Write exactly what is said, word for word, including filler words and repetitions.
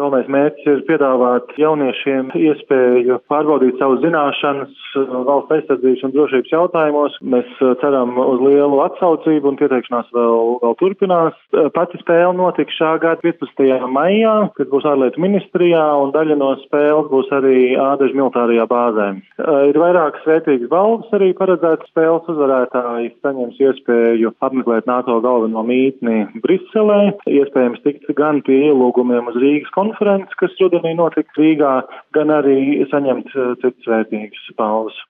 Galvenais mērķis ir piedāvāt jauniešiem iespēju pārbaudīt savas zināšanas valsts aizsardzības un drošības jautājumos. Mēs ceram uz lielu atsaucību un pieteikšanās vēl, vēl turpinās. Pati spēle notiks šā gada piecpadsmitajā maijā, kad būs ārlietu ministrijā, un daļa no spēles būs arī Ādažu militārajā bāzē. Ir vairākas vērtīgas balvas arī paredzētas spēles uzvarētāji. Saņems iespēju apmeklēt NATO galveno mītni Briselē, iespējams tikt gan pie ielūgumiem uz Rīgas konferences, kas rudenī notiks Rīgā, gan arī saņemt citas vērtīgas balvas.